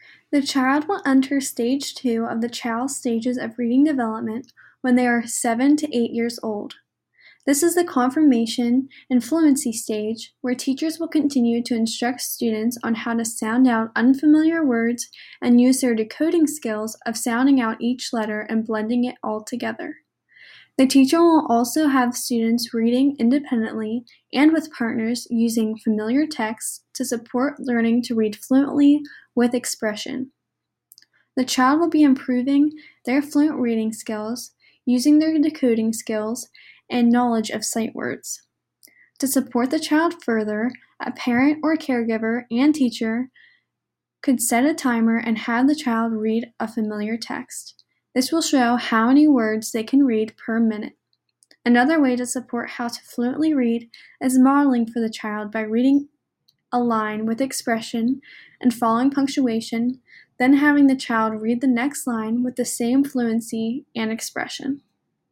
The child will enter stage 2 of the child's stages of reading development when they are 7 to 8 years old. This is the confirmation and fluency stage, where teachers will continue to instruct students on how to sound out unfamiliar words and use their decoding skills of sounding out each letter and blending it all together. The teacher will also have students reading independently and with partners using familiar text to support learning to read fluently with expression. The child will be improving their fluent reading skills, using their decoding skills, and knowledge of sight words. To support the child further, a parent or caregiver and teacher could set a timer and have the child read a familiar text. This will show how many words they can read per minute. Another way to support how to fluently read is modeling for the child by reading a line with expression and following punctuation, then having the child read the next line with the same fluency and expression.